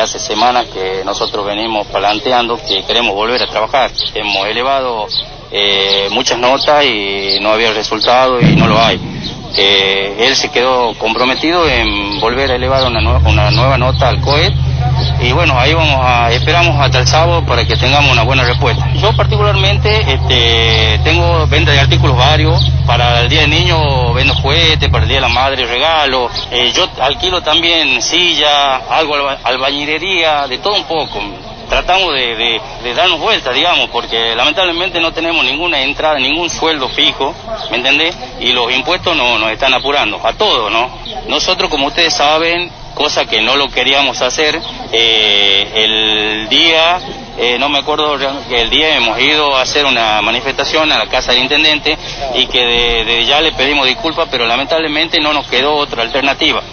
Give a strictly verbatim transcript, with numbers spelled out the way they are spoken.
hace semanas que nosotros venimos planteando que queremos volver a trabajar. Hemos elevado eh, muchas notas y no había resultado y no lo hay. Eh, él se quedó comprometido en volver a elevar una, nue una nueva nota al C O E T y bueno, ahí vamos a, esperamos hasta el sábado para que tengamos una buena respuesta. Yo particularmente este, tengo venta de artículos varios, para el Día del Niño vendo juguetes, para el Día de la Madre regalo, eh, yo alquilo también silla, algo alba, albañilería, de todo un poco. Tratamos de, de, de darnos vuelta, digamos, porque lamentablemente no tenemos ninguna entrada, ningún sueldo fijo, ¿me entendés? Y los impuestos no, nos están apurando, a todos, ¿no? Nosotros, como ustedes saben, cosa que no lo queríamos hacer, eh, el día, eh, no me acuerdo que el día hemos ido a hacer una manifestación a la casa del intendente y que de, de ya le pedimos disculpas, pero lamentablemente no nos quedó otra alternativa.